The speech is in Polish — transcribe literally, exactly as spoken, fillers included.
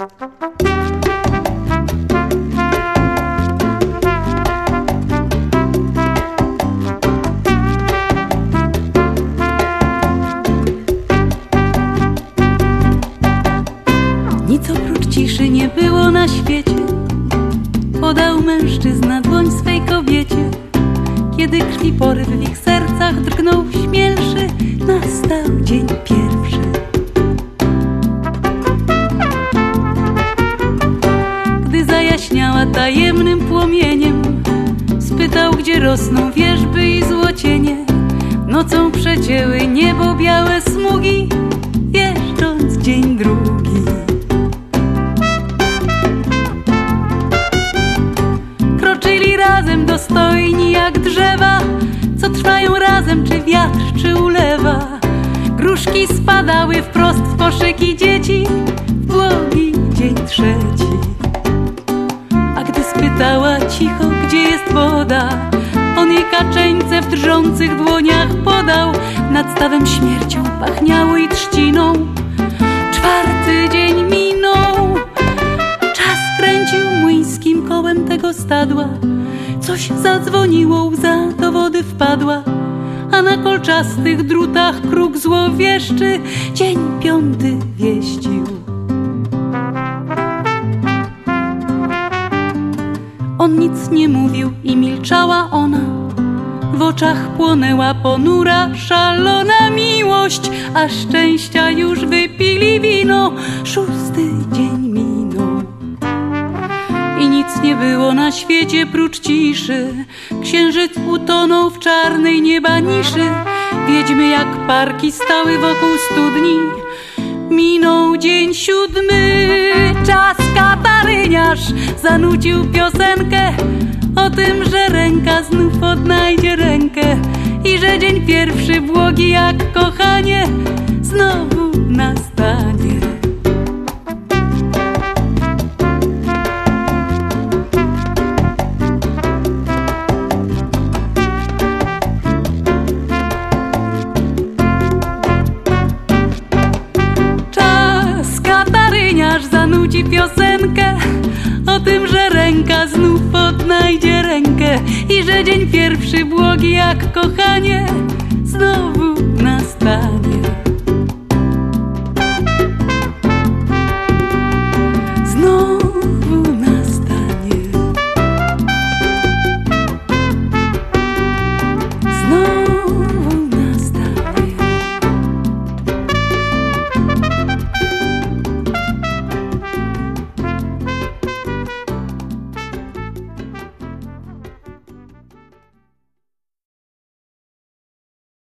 Nic oprócz ciszy nie było na świecie. Podał mężczyzna dłoń swej kobiecie. Kiedy krwi poryw w ich sercach drgnął śmielszy, nastał dzień pierwszy. Gdy zajaśniała tajemnym płomieniem, spytał, gdzie rosną wierzby i złocienie. Nocą przecięły niebo białe smugi, jeżdżąc dzień drugi. Kroczyli razem dostojni jak drzewa, co trwają razem, czy wiatr, czy ulewa. Gruszki spadały wprost w koszyki dzieci, w błogi dzień trzeci. A gdy spytała cicho, gdzie jest woda, on jej kaczeńce w drżących dłoniach podał. Nad stawem śmiercią pachniało i trzciną. Czwarty dzień minął. Czas kręcił młyńskim kołem tego stadła. Coś zadzwoniło, łza do wody wpadła, a na kolczastych drutach kruk złowieszczy dzień piąty wieścił. On nic nie mówił i milczała ona. W oczach płonęła ponura, szalona miłość, a szczęścia już wypili wino. Szósty dzień minął i nic nie było na świecie prócz ciszy. Księżyc utonął w czarnej nieba niszy. Wiedźmy jak parki stały wokół studni. Minął dzień siódmy. Czas kataryniarz zanucił piosenkę o tym, że ręka znów odnajdzie rękę i że dzień pierwszy błogi jak kochanie znowu nastanie. Zanuci piosenkę o tym, że ręka znów odnajdzie rękę i że dzień pierwszy błogi jak kochanie znowu nastanie.